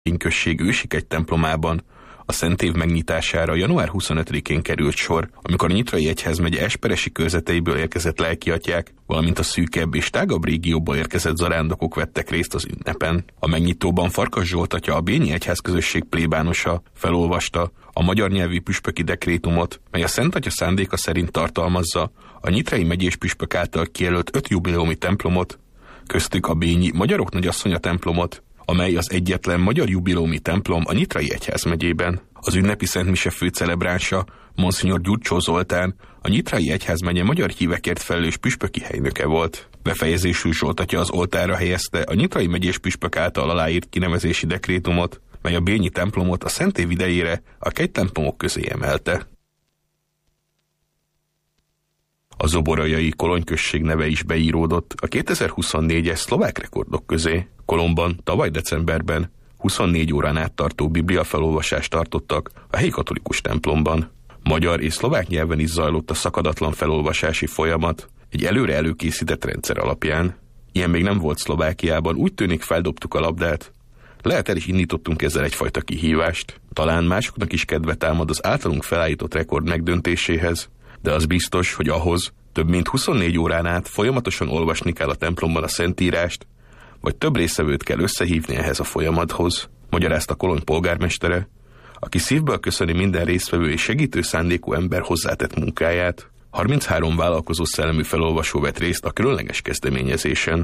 község ősikegy templomában a Szentév megnyitására január 25-én került sor, amikor a Nyitrai egyházmegye esperesi körzeteiből érkezett lelkiatyák, valamint a szűkebb és tágabb régióból érkezett zarándokok vettek részt az ünnepen. A megnyitóban Farkas Zsolt atya, a Bényi egyházközösség plébánosa felolvasta a magyar nyelvű püspöki dekrétumot, mely a Szent Atya szándéka szerint tartalmazza a Nyitrai megyés püspök által kijelölt 5 jubileumi templomot, köztük a Bényi Magyarok Nagyasszonya templomot, amely az egyetlen magyar jubileumi templom a Nyitrai egyházmegyében. Az ünnepi szentmise főcelebránsa, Monsinyor Gyurcsó Zoltán, a Nyitrai egyházmegye magyar hívekért felelős püspöki helynöke volt. Befejezésül Zsolt atya az oltárra helyezte a Nyitrai megyés püspök által aláírt kinevezési dekrétumot, mely a Bényi templomot a Szentév idejére a kegytemplomok közé emelte. A zoboraljai Kolonyközség neve is beíródott a 2024-es szlovák rekordok közé. Kolonban tavaly decemberben 24 órán át tartó bibliafelolvasást tartottak a helyi katolikus templomban. Magyar és szlovák nyelven is zajlott a szakadatlan felolvasási folyamat egy előre előkészített rendszer alapján. Ilyen még nem volt Szlovákiában, úgy tűnik feldobtuk a labdát. Lehet el is indítottunk ezzel egyfajta kihívást. Talán másoknak is kedve támad az általunk felállított rekord megdöntéséhez, de az biztos, hogy ahhoz több mint 24 órán át folyamatosan olvasni kell a templomban a Szentírást, vagy több résztvevőt kell összehívni ehhez a folyamathoz, magyarázta Kolony polgármestere, aki szívből köszöni minden résztvevő és segítő szándékú ember hozzátett munkáját. 33 vállalkozó szellemű felolvasó vett részt a különleges kezdeményezésen.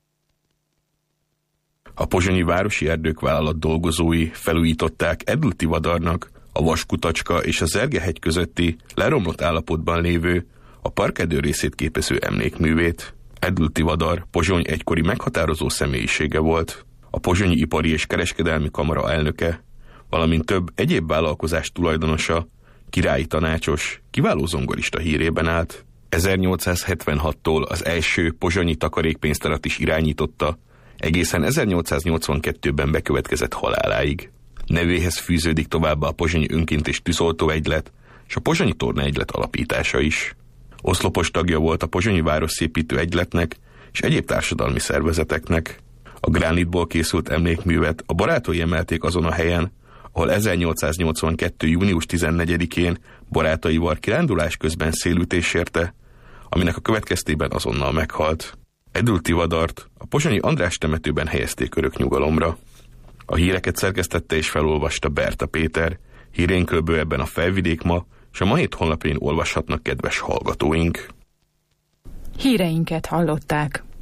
A pozsonyi városi erdők vállalat dolgozói felújították Edl Tivadarnak a Vaskutacska és a Zergehegy közötti leromlott állapotban lévő, a parkedő részét képező emlékművét. Edl Tivadar Pozsony egykori meghatározó személyisége volt, a Pozsonyi Ipari és Kereskedelmi Kamara elnöke, valamint több egyéb vállalkozás tulajdonosa, királyi tanácsos, kiváló zongorista hírében állt. 1876-tól az első pozsonyi takarékpénztárat is irányította, egészen 1882-ben bekövetkezett haláláig. Nevéhez fűződik továbbá a pozsonyi önként és tűzoltó egylet, és a pozsonyi torna egylet alapítása is. Oszlopos tagja volt a pozsonyi városszépítő egyletnek és egyéb társadalmi szervezeteknek. A gránitból készült emlékművet a barátai emelték azon a helyen, ahol 1882. június 14-én barátaival kirándulás közben szélütés érte, aminek a következtében azonnal meghalt. Edl Tivadart a pozsonyi András temetőben helyezték örök nyugalomra. A híreket szerkesztette és felolvasta Berta Péter, hírénkről ebben a Felvidék ma, és a Ma Hét honlapján olvashatnak kedves hallgatóink. Híreinket hallották.